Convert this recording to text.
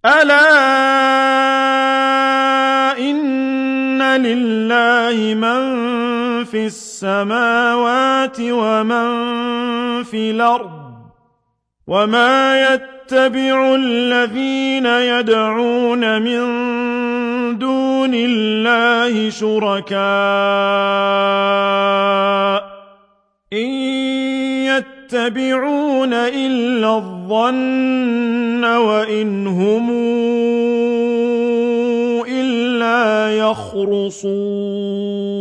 ألا إن لله من في السماوات ومن في الأرض وما يتبع الذين يدعون من دون الله شركاء إن يتبعون إلا الظن وإن هم إلا يخرصون